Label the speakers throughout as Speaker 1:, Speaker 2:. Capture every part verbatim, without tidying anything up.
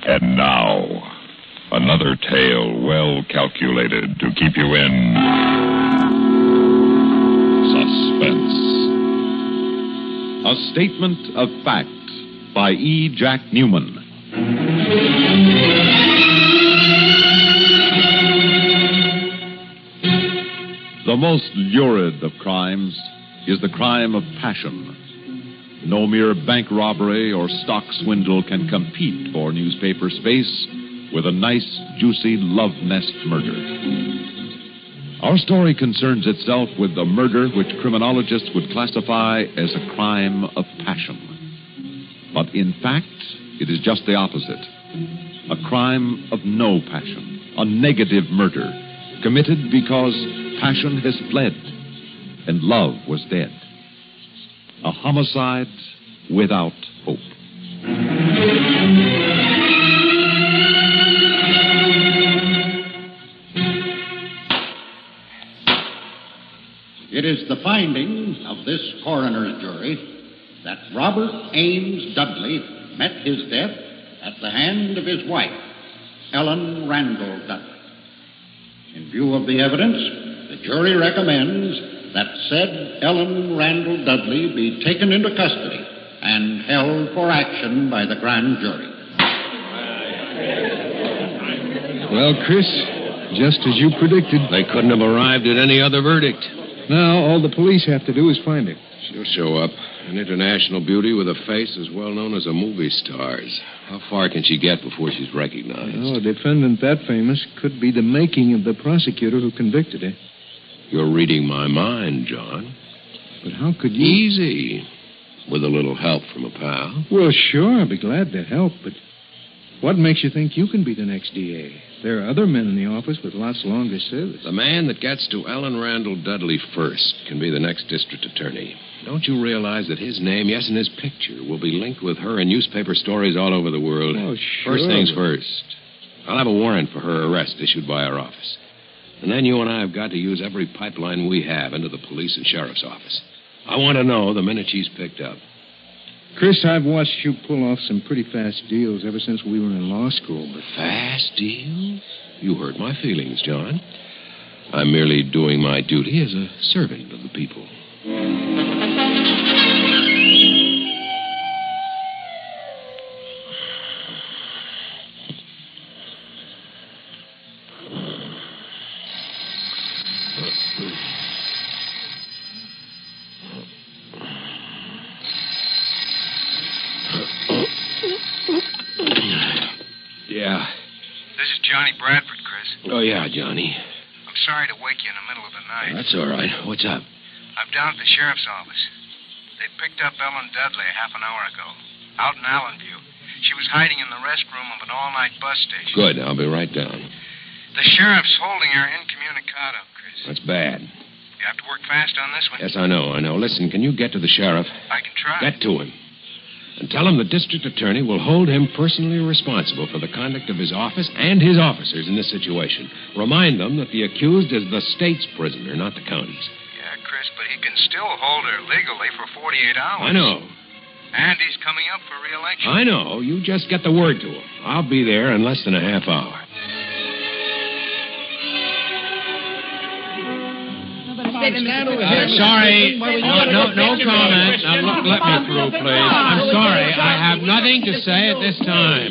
Speaker 1: And now, another tale well calculated to keep you in suspense.
Speaker 2: A Statement of Fact by E. Jack Newman. The most lurid of crimes is the crime of passion. No mere bank robbery or stock swindle can compete for newspaper space with a nice, juicy love nest murder. Our story concerns itself with a murder which criminologists would classify as a crime of passion. But in fact, it is just the opposite. A crime of no passion, a negative murder, committed because passion has fled and love was dead. A homicide without hope.
Speaker 3: It is the finding of this coroner's jury that Robert Ames Dudley met his death at the hand of his wife, Ellen Randall Dudley. In view of the evidence, the jury recommends that said Ellen Randall Dudley be taken into custody and held for action by the grand jury.
Speaker 4: Well, Chris, just as you predicted.
Speaker 5: They couldn't have arrived at any other verdict.
Speaker 4: Now, all the police have to do is find her.
Speaker 5: She'll show up. An international beauty with a face as well known as a movie star's. How far can she get before she's recognized?
Speaker 4: Oh, a defendant that famous could be the making of the prosecutor who convicted her.
Speaker 5: You're reading my mind, John.
Speaker 4: But how could you...
Speaker 5: Easy. With a little help from a pal.
Speaker 4: Well, sure, I'd be glad to help, but what makes you think you can be the next D A? There are other men in the office with lots longer service.
Speaker 5: The man that gets to Ellen Randall Dudley first can be the next district attorney. Don't you realize that his name, yes, and his picture, will be linked with her in newspaper stories all over the world?
Speaker 4: Oh, sure.
Speaker 5: First things first. I'll have a warrant for her arrest issued by our office. And then you and I have got to use every pipeline we have into the police and sheriff's office. I want to know the minute she's picked up.
Speaker 4: Chris, I've watched you pull off some pretty fast deals ever since we were in law school, but...
Speaker 5: Fast deals? You hurt my feelings, John. I'm merely doing my duty as a servant of the people. Yeah.
Speaker 6: This is Johnny Bradford, Chris.
Speaker 5: Oh, yeah, Johnny.
Speaker 6: I'm sorry to wake you in the middle of the night.
Speaker 5: That's all right. What's up?
Speaker 6: I'm down at the sheriff's office. They picked up Ellen Dudley half an hour ago, out in Allenview. She was hiding in the restroom of an all-night bus station.
Speaker 5: Good. I'll be right down.
Speaker 6: The sheriff's holding her incommunicado, Chris.
Speaker 5: That's bad.
Speaker 6: You have to work fast on this one.
Speaker 5: Yes, I know, I know. Listen, can you get to the sheriff?
Speaker 6: I can try.
Speaker 5: Get to him. And tell him the district attorney will hold him personally responsible for the conduct of his office and his officers in this situation. Remind them that the accused is the state's prisoner, not the county's.
Speaker 6: Yeah, Chris, but he can still hold her legally for forty-eight hours.
Speaker 5: I know.
Speaker 6: And he's coming up for re-election.
Speaker 5: I know. You just get the word to him. I'll be there in less than a half hour.
Speaker 7: Uh, sorry. No, no, no comment. Now, look, let me through, please. I'm sorry. I have nothing to say at this time.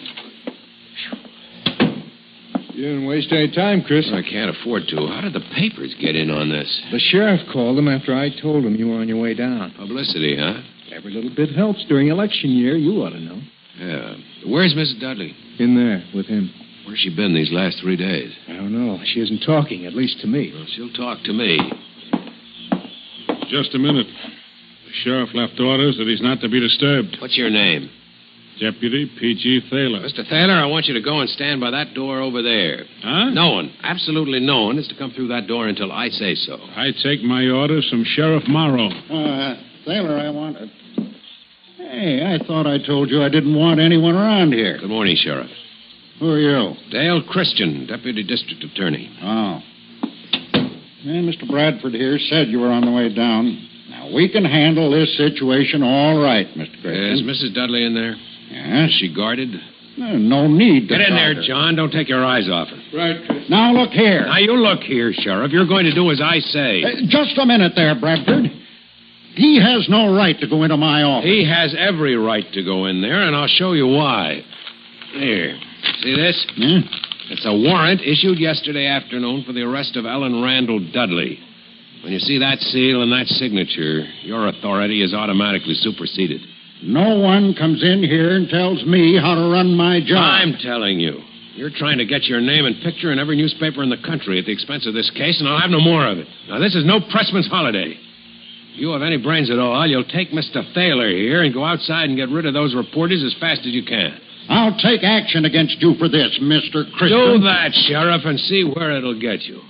Speaker 4: You didn't waste any time, Chris.
Speaker 5: I can't afford to. How did the papers get in on this?
Speaker 4: The sheriff called them after I told him you were on your way down.
Speaker 5: Publicity, huh?
Speaker 4: Every little bit helps during election year. You ought to know.
Speaker 5: Yeah. Where's Missus Dudley?
Speaker 4: In there with him.
Speaker 5: Where's she been these last three days?
Speaker 4: I don't know. She isn't talking, at least to me.
Speaker 5: Well, she'll talk to me.
Speaker 8: Just a minute. The sheriff left orders that he's not to be disturbed.
Speaker 5: What's your name?
Speaker 8: Deputy P G Thaler.
Speaker 5: Mister Thaler, I want you to go and stand by that door over there.
Speaker 8: Huh?
Speaker 5: No one, absolutely no one, is to come through that door until I say so.
Speaker 8: I take my orders from Sheriff Morrow.
Speaker 3: Uh, Thaler, I want... Uh... Hey, I thought I told you I didn't want anyone around here.
Speaker 5: Good morning, Sheriff.
Speaker 3: Who are you?
Speaker 5: Dale Christian, Deputy District Attorney.
Speaker 3: Oh. Well, Mister Bradford here said you were on the way down. Now, we can handle this situation all right, Mister Christian.
Speaker 5: Is Missus Dudley in there?
Speaker 3: Yes.
Speaker 5: Is she guarded?
Speaker 3: Uh, no need to
Speaker 5: Get in
Speaker 3: try
Speaker 5: there,
Speaker 3: to-
Speaker 5: John. Don't take your eyes off him.
Speaker 8: Right.
Speaker 3: Now, look here.
Speaker 5: Now, you look here, Sheriff. You're going to do as I say.
Speaker 3: Uh, just a minute there, Bradford. He has no right to go into my office.
Speaker 5: He has every right to go in there, and I'll show you why. Here. See this?
Speaker 3: Hmm?
Speaker 5: It's a warrant issued yesterday afternoon for the arrest of Ellen Randall Dudley. When you see that seal and that signature, your authority is automatically superseded.
Speaker 3: No one comes in here and tells me how to run my job.
Speaker 5: I'm telling you. You're trying to get your name and picture in every newspaper in the country at the expense of this case, and I'll have no more of it. Now, this is no pressman's holiday. If you have any brains at all, you'll take Mister Thaler here and go outside and get rid of those reporters as fast as you can.
Speaker 3: I'll take action against you for this, Mister Christian.
Speaker 5: Do that, Sheriff, and see where it'll get you.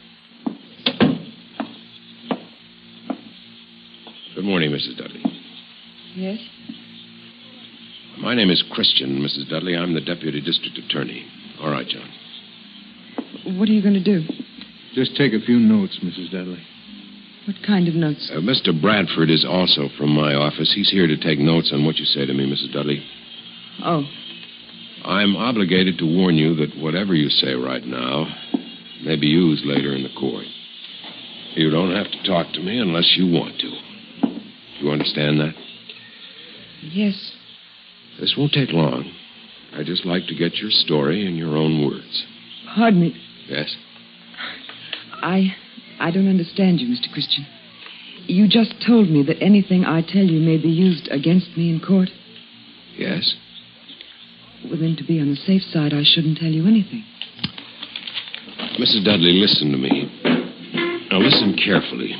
Speaker 5: Good morning, Missus Dudley.
Speaker 9: Yes?
Speaker 5: My name is Christian, Missus Dudley. I'm the Deputy District Attorney. All right, John.
Speaker 9: What are you going to do?
Speaker 4: Just take a few notes, Missus Dudley.
Speaker 9: What kind of notes?
Speaker 5: Uh, Mister Bradford is also from my office. He's here to take notes on what you say to me, Missus Dudley.
Speaker 9: Oh.
Speaker 5: I'm obligated to warn you that whatever you say right now may be used later in the court. You don't have to talk to me unless you want to. You understand that?
Speaker 9: Yes.
Speaker 5: This won't take long. I'd just like to get your story in your own words.
Speaker 9: Pardon me.
Speaker 5: Yes?
Speaker 9: I I don't understand you, Mister Christian. You just told me that anything I tell you may be used against me in court.
Speaker 5: Yes?
Speaker 9: Well, then, to be on the safe side, I shouldn't tell you anything.
Speaker 5: Missus Dudley, listen to me. Now, listen carefully.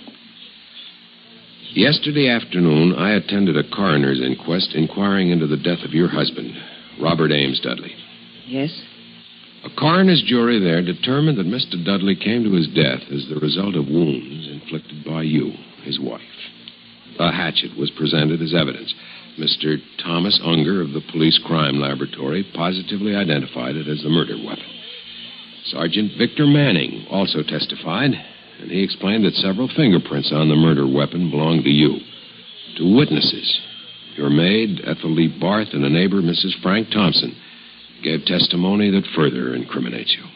Speaker 5: Yesterday afternoon, I attended a coroner's inquest inquiring into the death of your husband, Robert Ames Dudley.
Speaker 9: Yes?
Speaker 5: A coroner's jury there determined that Mister Dudley came to his death as the result of wounds inflicted by you, his wife. A hatchet was presented as evidence. Mister Thomas Unger of the Police Crime Laboratory positively identified it as the murder weapon. Sergeant Victor Manning also testified, and he explained that several fingerprints on the murder weapon belonged to you. Two witnesses, your maid, Ethel Lee Barth, and a neighbor, Missus Frank Thompson, gave testimony that further incriminates you.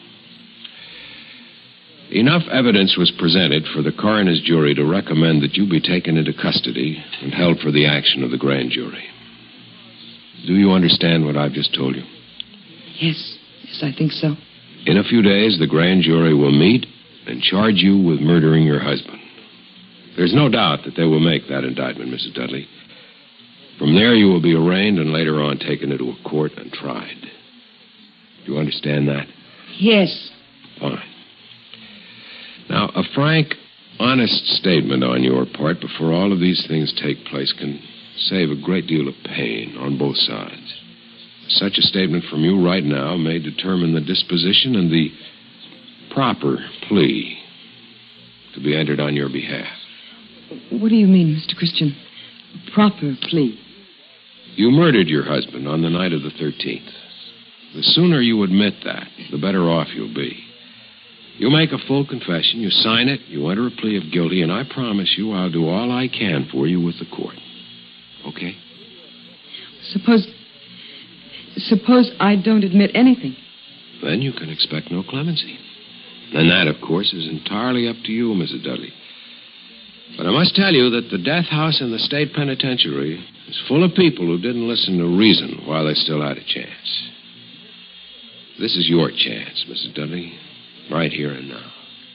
Speaker 5: Enough evidence was presented for the coroner's jury to recommend that you be taken into custody and held for the action of the grand jury. Do you understand what I've just told you?
Speaker 9: Yes. Yes, I think so.
Speaker 5: In a few days, the grand jury will meet and charge you with murdering your husband. There's no doubt that they will make that indictment, Missus Dudley. From there, you will be arraigned and later on taken into a court and tried. Do you understand that?
Speaker 9: Yes.
Speaker 5: Fine. Now, a frank, honest statement on your part before all of these things take place can save a great deal of pain on both sides. Such a statement from you right now may determine the disposition and the proper plea to be entered on your behalf.
Speaker 9: What do you mean, Mister Christian? Proper plea?
Speaker 5: You murdered your husband on the night of the thirteenth. The sooner you admit that, the better off you'll be. You make a full confession, you sign it, you enter a plea of guilty, and I promise you I'll do all I can for you with the court. Okay?
Speaker 9: Suppose... Suppose I don't admit anything.
Speaker 5: Then you can expect no clemency. And that, of course, is entirely up to you, Missus Dudley. But I must tell you that the death house in the state penitentiary is full of people who didn't listen to reason while they still had a chance. This is your chance, Missus Dudley, right here and now.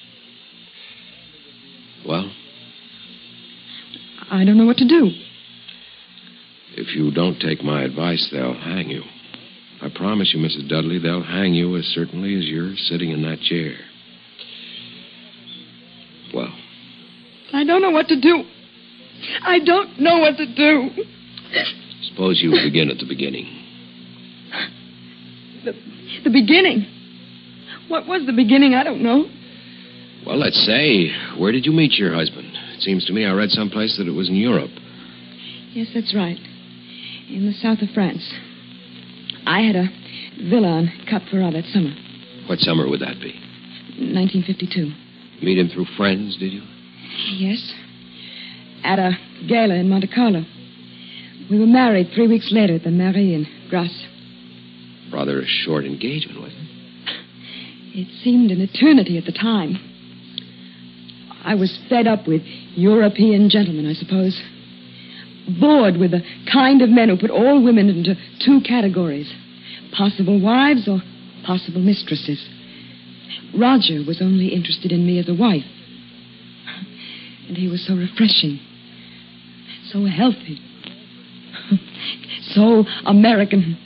Speaker 5: Well?
Speaker 9: I don't know what to do.
Speaker 5: If you don't take my advice, they'll hang you. I promise you, Missus Dudley, they'll hang you as certainly as you're sitting in that chair. Well?
Speaker 9: I don't know what to do. I don't know what to do.
Speaker 5: Suppose you begin at the beginning.
Speaker 9: The, the beginning? What was the beginning? I don't know.
Speaker 5: Well, let's say, where did you meet your husband? It seems to me I read someplace that it was in Europe.
Speaker 9: Yes, that's right. In the south of France. I had a villa on Cap Ferrat that summer.
Speaker 5: What summer would that be?
Speaker 9: nineteen fifty-two.
Speaker 5: Meet him through friends, did you?
Speaker 9: Yes. At a gala in Monte Carlo. We were married three weeks later at the Mairie in Grasse.
Speaker 5: Rather a short engagement, wasn't it?
Speaker 9: It seemed an eternity at the time. I was fed up with European gentlemen, I suppose. Bored with the kind of men who put all women into two categories. Possible wives or possible mistresses. Roger was only interested in me as a wife. And he was so refreshing. So healthy. So American.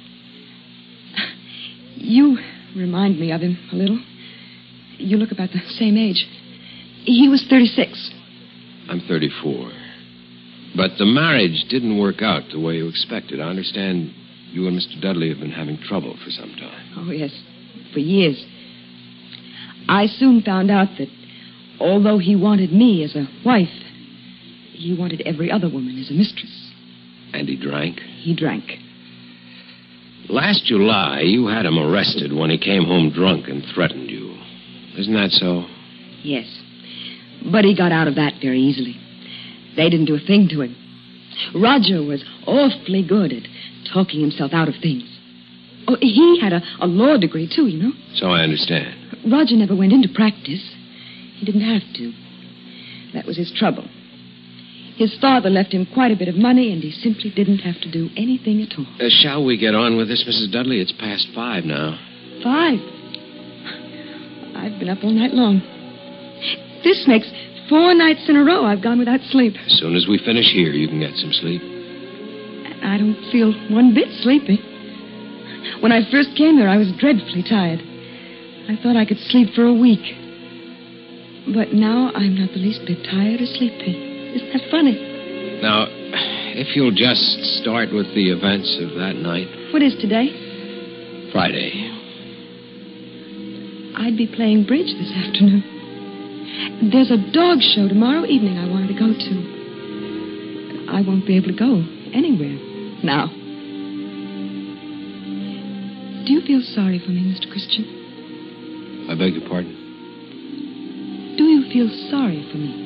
Speaker 9: You remind me of him a little. You look about the same age. He was thirty-six.
Speaker 5: I'm thirty-four. But the marriage didn't work out the way you expected. I understand you and Mister Dudley have been having trouble for some time.
Speaker 9: Oh, yes. For years. I soon found out that although he wanted me as a wife, he wanted every other woman as a mistress.
Speaker 5: And he drank?
Speaker 9: He drank.
Speaker 5: Last July, you had him arrested when he came home drunk and threatened you. Isn't that so?
Speaker 9: Yes. But he got out of that very easily. They didn't do a thing to him. Roger was awfully good at talking himself out of things. Oh, he had a, a law degree, too, you know.
Speaker 5: So I understand.
Speaker 9: Roger never went into practice. He didn't have to. That was his trouble. His father left him quite a bit of money, and he simply didn't have to do anything at all.
Speaker 5: Uh, shall we get on with this, Missus Dudley? It's past five now.
Speaker 9: Five? I've been up all night long. This makes four nights in a row I've gone without sleep.
Speaker 5: As soon as we finish here, you can get some sleep.
Speaker 9: I don't feel one bit sleepy. When I first came here, I was dreadfully tired. I thought I could sleep for a week. But now I'm not the least bit tired or sleepy. Isn't that funny?
Speaker 5: Now, if you'll just start with the events of that night.
Speaker 9: What is today?
Speaker 5: Friday.
Speaker 9: I'd be playing bridge this afternoon. There's a dog show tomorrow evening I wanted to go to. I won't be able to go anywhere now. Do you feel sorry for me, Mister Christian?
Speaker 5: I beg your pardon?
Speaker 9: Do you feel sorry for me?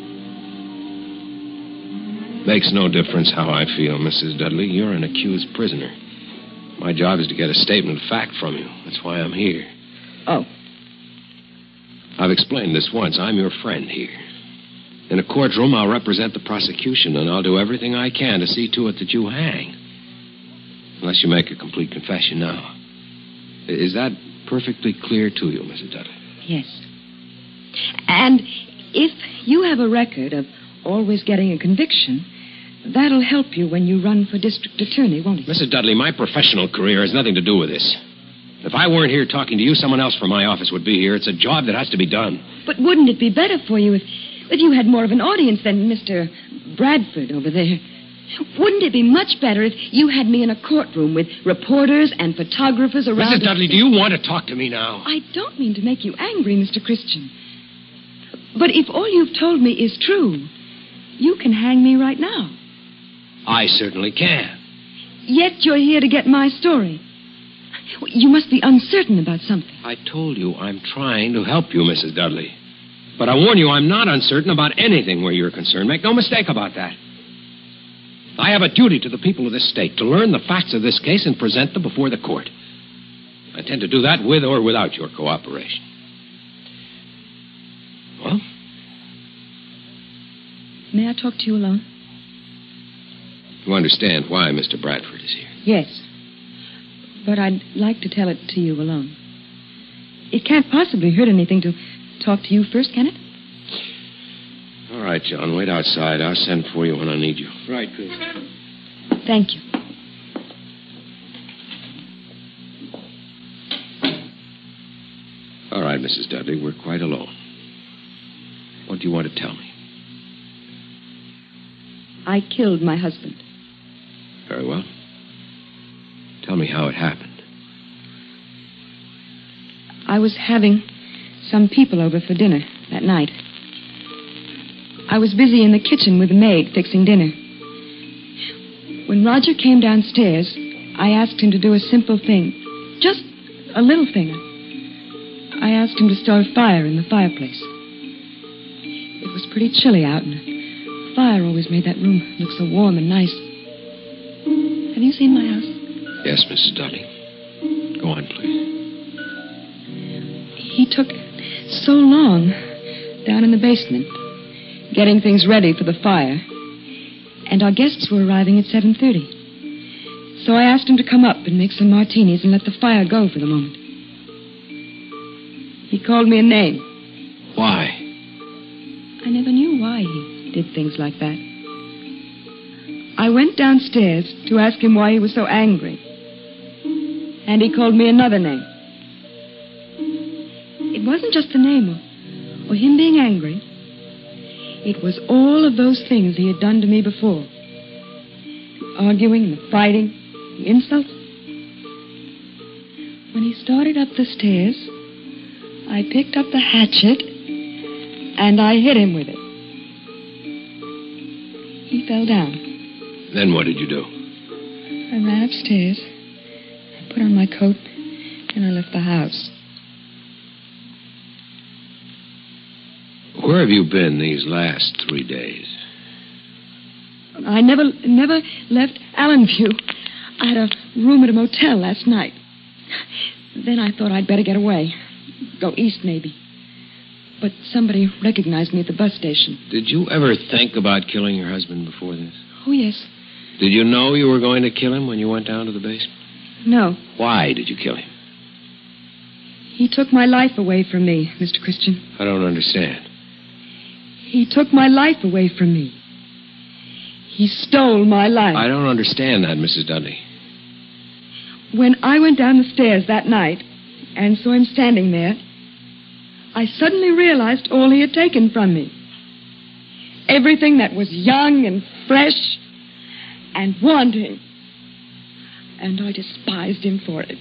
Speaker 5: Makes no difference how I feel, Missus Dudley. You're an accused prisoner. My job is to get a statement of fact from you. That's why I'm here.
Speaker 9: Oh.
Speaker 5: I've explained this once. I'm your friend here. In a courtroom, I'll represent the prosecution, and I'll do everything I can to see to it that you hang. Unless you make a complete confession now. Is that perfectly clear to you, Missus Dudley?
Speaker 9: Yes. And if you have a record of always getting a conviction, that'll help you when you run for district attorney, won't it?
Speaker 5: Missus Dudley, my professional career has nothing to do with this. If I weren't here talking to you, someone else from my office would be here. It's a job that has to be done.
Speaker 9: But wouldn't it be better for you if, if you had more of an audience than Mister Bradford over there? Wouldn't it be much better if you had me in a courtroom with reporters and photographers around...
Speaker 5: Missus Dudley, do you want to talk to me now?
Speaker 9: I don't mean to make you angry, Mister Christian. But if all you've told me is true, you can hang me right now.
Speaker 5: I certainly can.
Speaker 9: Yet you're here to get my story. You must be uncertain about something.
Speaker 5: I told you I'm trying to help you, Missus Dudley. But I warn you, I'm not uncertain about anything where you're concerned. Make no mistake about that. I have a duty to the people of this state to learn the facts of this case and present them before the court. I intend to do that with or without your cooperation. Well?
Speaker 9: May I talk to you alone?
Speaker 5: You understand why Mister Bradford is here?
Speaker 9: Yes. But I'd like to tell it to you alone. It can't possibly hurt anything to talk to you first, can it?
Speaker 5: All right, John. Wait outside. I'll send for you when I need you.
Speaker 4: Right, Chris.
Speaker 9: Thank you.
Speaker 5: All right, Missus Dudley. We're quite alone. What do you want to tell me?
Speaker 9: I killed my husband.
Speaker 5: Very well. Tell me how it happened.
Speaker 9: I was having some people over for dinner that night. I was busy in the kitchen with the maid fixing dinner. When Roger came downstairs, I asked him to do a simple thing. Just a little thing. I asked him to start a fire in the fireplace. It was pretty chilly out, and the fire always made that room look so warm and nice. Have you seen my house?
Speaker 5: Yes, Missus Dudley. Go on, please.
Speaker 9: He took so long down in the basement, getting things ready for the fire. And our guests were arriving at seven thirty. So I asked him to come up and make some martinis and let the fire go for the moment. He called me a name.
Speaker 5: Why?
Speaker 9: I never knew why he did things like that. I went downstairs to ask him why he was so angry. And he called me another name. It wasn't just the name or, or him being angry. It was all of those things he had done to me before. The arguing, the fighting, the insults. When he started up the stairs, I picked up the hatchet and I hit him with it. He fell down.
Speaker 5: Then what did you do?
Speaker 9: I ran upstairs, I put on my coat, and I left the house.
Speaker 5: Where have you been these last three days?
Speaker 9: I never, never left Allenview. I had a room at a motel last night. Then I thought I'd better get away. Go east, maybe. But somebody recognized me at the bus station.
Speaker 5: Did you ever think about killing your husband before this?
Speaker 9: Oh, yes.
Speaker 5: Did you know you were going to kill him when you went down to the basement?
Speaker 9: No.
Speaker 5: Why did you kill him?
Speaker 9: He took my life away from me, Mister Christian.
Speaker 5: I don't understand.
Speaker 9: He took my life away from me. He stole my life.
Speaker 5: I don't understand that, Missus Dudley.
Speaker 9: When I went down the stairs that night and saw him standing there, I suddenly realized all he had taken from me. Everything that was young and fresh and wanting. And I despised him for it.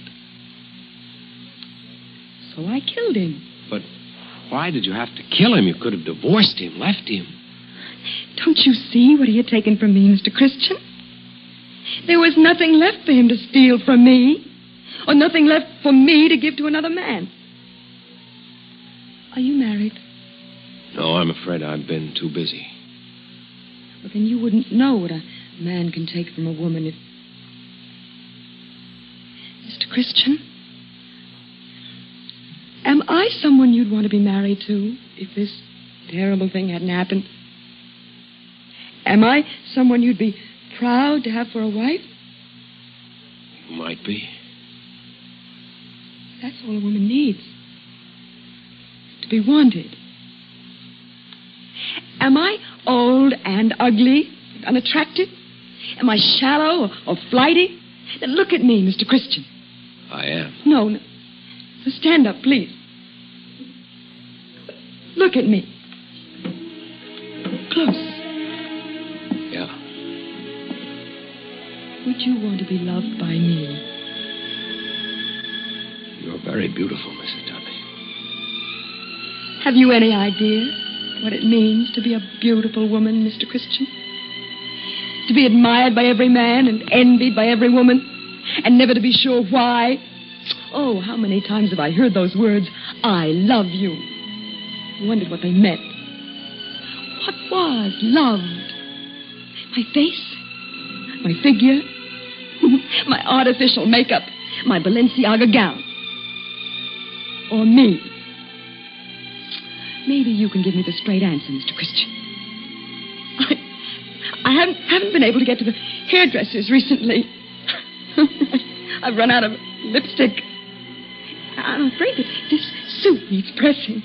Speaker 9: So I killed him.
Speaker 5: But why did you have to kill him? You could have divorced him, left him.
Speaker 9: Don't you see what he had taken from me, Mister Christian? There was nothing left for him to steal from me, or nothing left for me to give to another man. Are you married?
Speaker 5: No, I'm afraid I've been too busy.
Speaker 9: Well, then you wouldn't know what a man can take from a woman if... Mister Christian, am I someone you'd want to be married to if this terrible thing hadn't happened? Am I someone you'd be proud to have for a wife?
Speaker 5: You might be.
Speaker 9: That's all a woman needs. To be wanted. Am I old and ugly, unattractive? Am I shallow or, or flighty? Then look at me, Mister Christian.
Speaker 5: I am.
Speaker 9: No, no. So stand up, please. Look at me. Close.
Speaker 5: Yeah.
Speaker 9: Would you want to be loved by me?
Speaker 5: You're very beautiful, Missus Dudley.
Speaker 9: Have you any idea what it means to be a beautiful woman, Mister Christian? To be admired by every man and envied by every woman, and never to be sure why? Oh, how many times have I heard those words, I love you. I wondered what they meant. What was loved? My face? My figure? My artificial makeup? My Balenciaga gown? Or me? Maybe you can give me the straight answer, Mister Christian. I, I haven't, haven't been able to get to the hairdressers recently. I've run out of lipstick. I'm afraid that this suit needs pressing.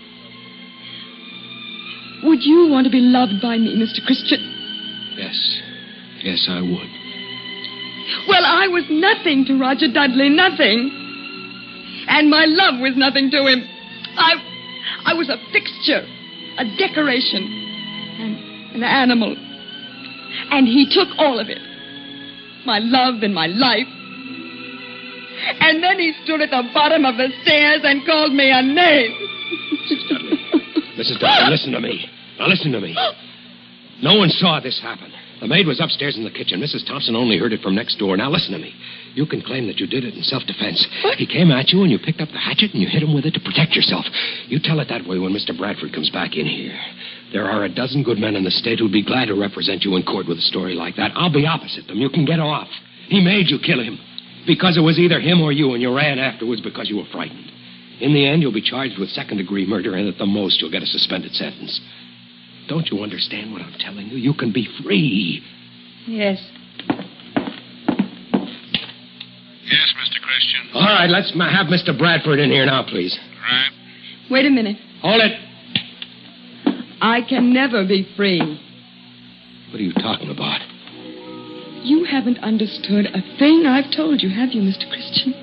Speaker 9: Would you want to be loved by me, Mister Christian?
Speaker 5: Yes. Yes, I would.
Speaker 9: Well, I was nothing to Roger Dudley, nothing. And my love was nothing to him. I, I was a fixture, a decoration, and an animal. And he took all of it. My love and my life. And then he stood at the bottom of the stairs and called me a name.
Speaker 5: Missus Dudley. Missus Dudley, listen to me. Now listen to me. No one saw this happen. The maid was upstairs in the kitchen. Missus Thompson only heard it from next door. Now listen to me. You can claim that you did it in self-defense.
Speaker 9: What?
Speaker 5: He came at you and you picked up the hatchet and you hit him with it to protect yourself. You tell it that way when Mister Bradford comes back in here. There are a dozen good men in the state who'd be glad to represent you in court with a story like that. I'll be opposite them. You can get off. He made you kill him. because it was either him or you, and you ran afterwards because you were frightened. In the end, you'll be charged with second-degree murder, and at the most, you'll get a suspended sentence. Don't you understand what I'm telling you? You can be free.
Speaker 9: Yes.
Speaker 6: Yes, Mister Christian.
Speaker 5: All right, let's ma- have Mister Bradford in here now, please.
Speaker 6: Right.
Speaker 9: Wait a minute.
Speaker 5: Hold it.
Speaker 9: I can never be free.
Speaker 5: What are you talking about?
Speaker 9: You haven't understood a thing I've told you, have you, Mister Christian?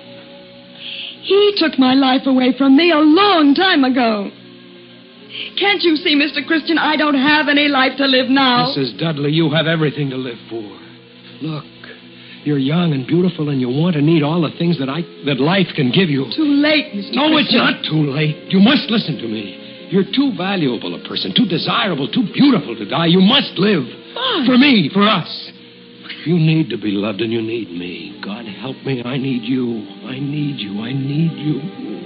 Speaker 9: He took my life away from me a long time ago. Can't you see, Mister Christian, I don't have any life to live now?
Speaker 5: Missus Dudley, you have everything to live for. Look, you're young and beautiful, and you want and need all the things that I that life can give you.
Speaker 9: Too late, Mister
Speaker 5: No,
Speaker 9: Christian.
Speaker 5: it's not too late. You must listen to me. You're too valuable a person, too desirable, too beautiful to die. You must live.
Speaker 9: Why?
Speaker 5: For me, for us. You need to be loved, and you need me. God help me, I need you. I need you. I need you.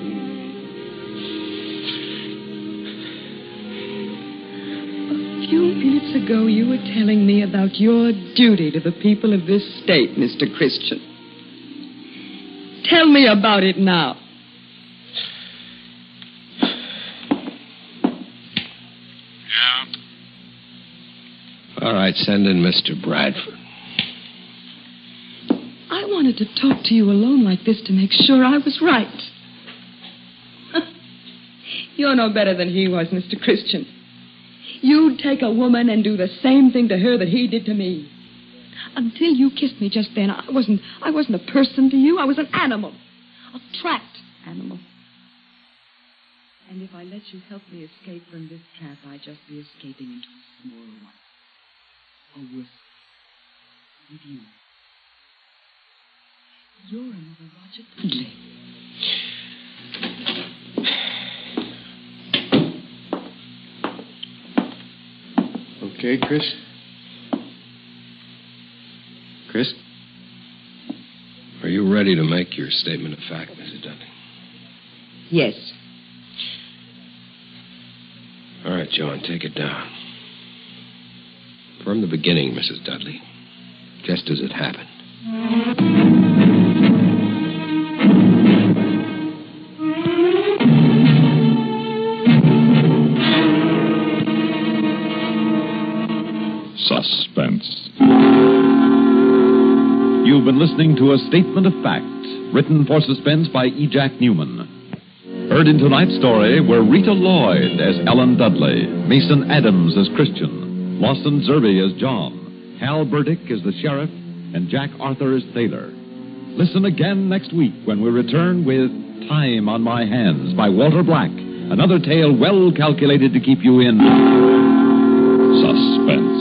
Speaker 9: A few minutes ago, you were telling me about your duty to the people of this state, Mister Christian. Tell me about it now.
Speaker 6: Yeah?
Speaker 5: All right, send in Mister Bradford.
Speaker 9: I wanted to talk to you alone like this to make sure I was right. You're no better than he was, Mister Christian. You'd take a woman and do the same thing to her that he did to me. Until you kissed me just then, I wasn't I wasn't a person to you. I was an animal. A trapped animal. And if I let you help me escape from this trap, I'd just be escaping into a smaller one. Or worse, with you. You're another Roger Dudley.
Speaker 4: Okay, Chris? Chris?
Speaker 5: Are you ready to make your statement of fact, Missus Dudley?
Speaker 9: Yes.
Speaker 5: All right, John, take it down. From the beginning, Missus Dudley, just as it happened.
Speaker 1: Suspense.
Speaker 2: You've been listening to A Statement of Fact, written for Suspense by E. Jack Newman. Heard in tonight's story were Rita Lloyd as Ellen Dudley, Mason Adams as Christian, Lawson Zerby as John, Hal Burdick as the sheriff, and Jack Arthur as Thaler. Listen again next week when we return with Time on My Hands by Walter Black, another tale well calculated to keep you in
Speaker 1: Suspense.